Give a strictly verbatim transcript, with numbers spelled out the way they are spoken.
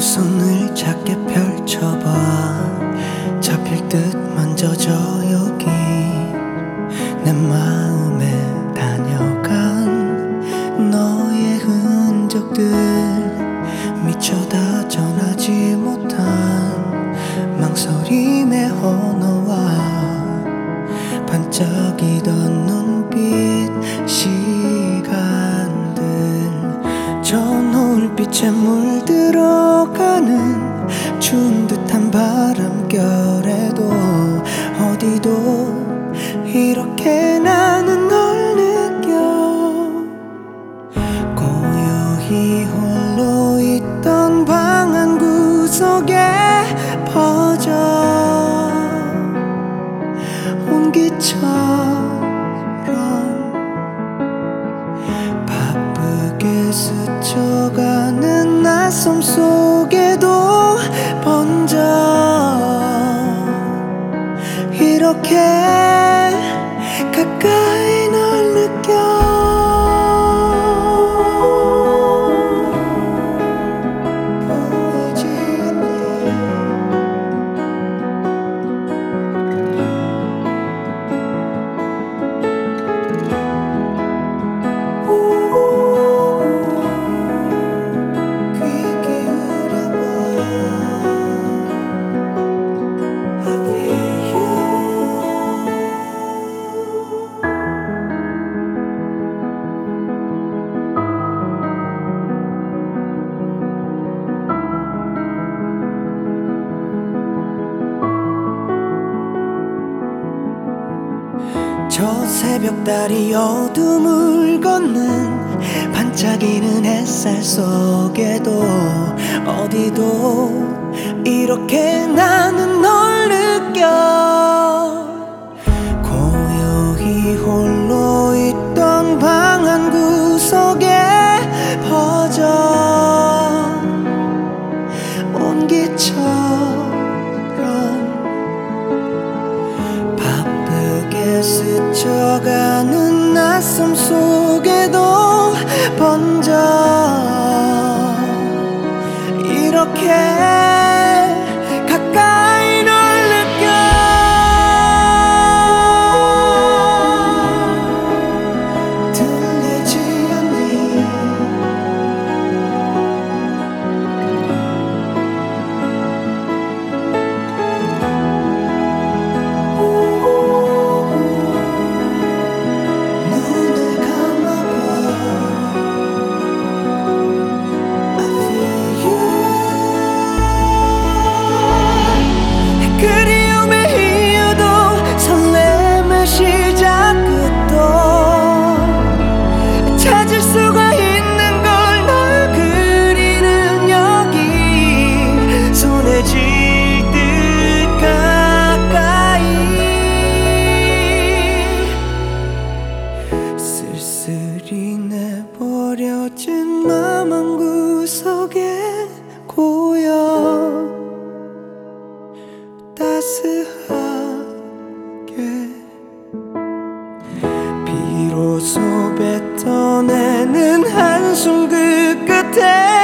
손을 작게 펼쳐봐. 잡힐 듯 만져줘 여기 내 마음에 다녀간 너의 흔적들, 미쳐 다 전하지 못한 망설임의 언어와 반짝이던 눈빛, 시간들 저 노을빛에 물들어가는 추운 듯한 바람결에도 어디도 이렇게 나는 널 느껴. 고요히 홀로 있던 방 한 구석에 퍼져 온기처럼 바쁘게 스쳐가는 낯섦 속에도 번져 이렇게 가까이 널 느껴. 저 새벽달이 어둠을 걷는 반짝이는 햇살 속에도 어디도 이렇게 나는 널 느껴. 고요히 홀로 있던 방 한 구석에 퍼져 온기처럼 바쁘게 스쳐가는 낯섦 속에도 번져 이렇게 가까이 널 느껴. 들리지 않니 쓸쓸히 내버려진 맘 한 구석에 고여 따스하게 비로소 뱉어내는 한숨 그 끝에